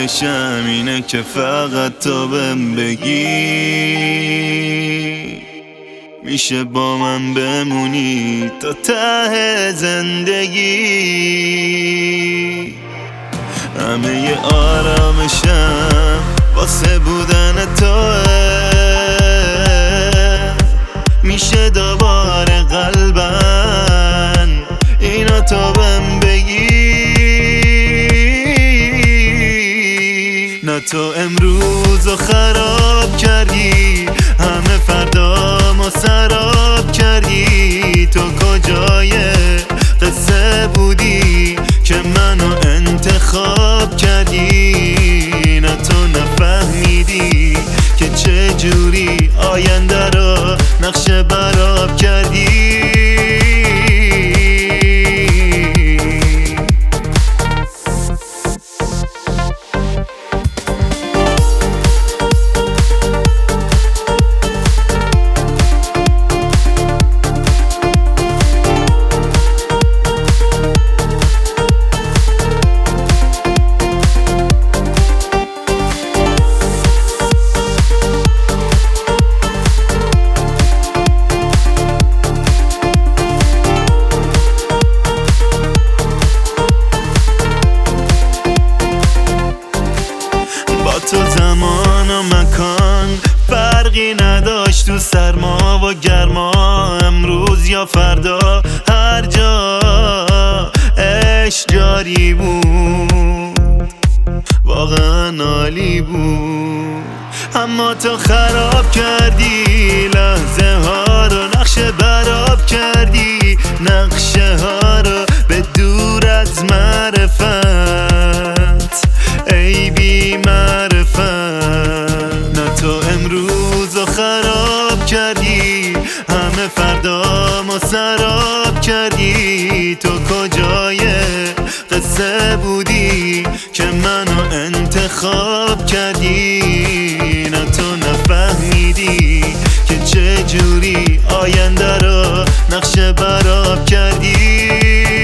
آرامشم اینه که فقط تو بهم بگی میشه با من بمونی تا ته زندگی. همه آرامشم واسه بودن توه، میشه دوباره قلبن اینا تو بهم بگی. نه تو امروزو خراب کردی، همه فردامو سراب کردی. تو کجای قصه بودی که منو انتخاب کردی؟ نه تو نفهمیدی که چه جوری آینده رو نقشه براب کردی. تو زمان و مکان فرقی نداشت، تو سرما و گرما، امروز یا فردا، هر جا عشق جاری بود، واقعا عالی بود. اما تو خراب کردی لحظه ها رو، نقشه براب کردی نقشه ها رو به دور از معرفت، ای بی معرفت. نه تو امروزو خراب کردی، همه فردامو سراب کردی. تو کجای قصه بودی که منو انتخاب کردی؟ نه تو نفهمیدی که چه جوری آینده رو نقشه براب کردی.